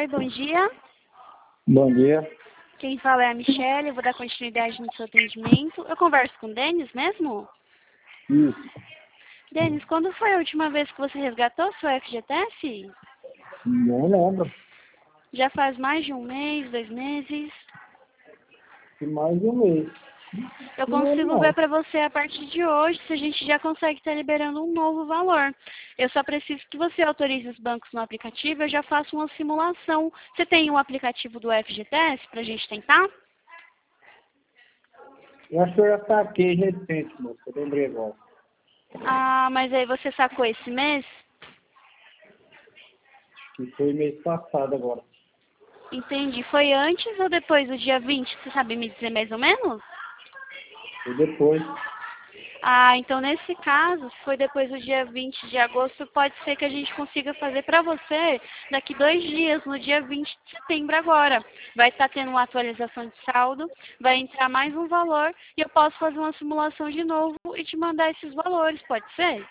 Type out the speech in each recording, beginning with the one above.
Oi, bom dia. Bom dia. Quem fala é a Michelle, eu vou dar continuidade no seu atendimento. Eu converso com o Denis mesmo? Isso. Denis, quando foi a última vez que você resgatou seu FGTS? Não lembro. Já faz mais de um mês, 2 meses? Que mais de um mês. Eu Não lembro, consigo não. ver para você a partir de hoje se a gente já consegue estar liberando um novo valor. Eu só preciso que você autorize os bancos no aplicativo, eu já faço uma simulação. Você tem um aplicativo do FGTS para a gente tentar? Eu acho que eu já saquei recente, moço. Eu lembrei agora. Ah, mas aí você sacou esse mês? Que foi mês passado agora. Entendi. Foi antes ou depois do dia 20? Você sabe me dizer mais ou menos? E depois. Ah, então nesse caso, se foi depois do dia 20 de agosto, pode ser que a gente consiga fazer para você daqui 2 dias, no dia 20 de setembro agora. Vai estar tendo uma atualização de saldo, vai entrar mais um valor e eu posso fazer uma simulação de novo e te mandar esses valores, pode ser?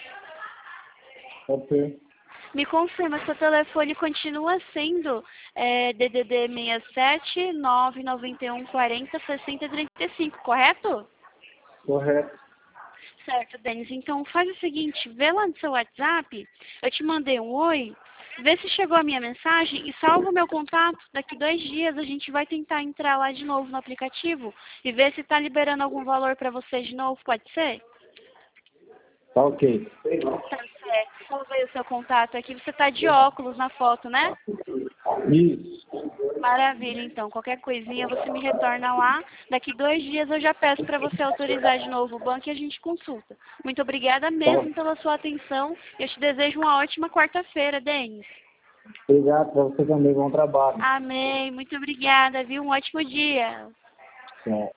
Pode ser. Me confirma, seu telefone continua sendo DDD 67 991 40 60 35, correto? Correto. Certo, Denis. Então faz o seguinte, vê lá no seu WhatsApp, eu te mandei um oi, vê se chegou a minha mensagem e salva o meu contato. Daqui 2 dias a gente vai tentar entrar lá de novo no aplicativo e ver se está liberando algum valor para você de novo, pode ser? Tá ok. Tá certo. Salvei o seu contato aqui. Você tá de óculos na foto, né? Isso. Maravilha, então. Qualquer coisinha você me retorna lá. Daqui 2 dias eu já peço para você autorizar de novo o banco e a gente consulta. Muito obrigada mesmo Tá. pela sua atenção. Eu te desejo uma ótima quarta-feira, Denis. Obrigado pra você também. Bom trabalho. Amém. Muito obrigada, viu? Um ótimo dia. Tchau.